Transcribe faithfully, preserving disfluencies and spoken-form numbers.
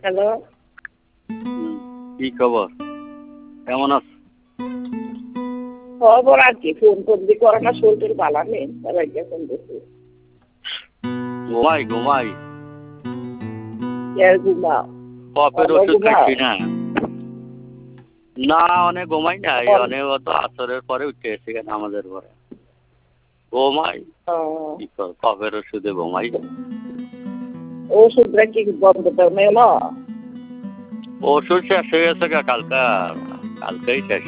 Hello. হুম, কি খবর? কেমন আছো? খবর আর কি, ফোন করবি করে না, শরীর ভালো নেই, তাই ফোন করছি। ঘুমাই ঘুমাই কে ঘুমাও? কপের অনেক ওষুধ ঘুমাও? খাচ্ছি না। না অনেক ঘুমাই নাই, অনেক অত আসরের পরে উঠে এসে গেছে আমাদের পরে ঘুমাই। কি কর, কপের ওষুধে ঘুমাই। ওষুধটা কি বন্ধ করে এলো? ওষুধ শেষ হয়ে গেছে কালকা কালকেই শেষ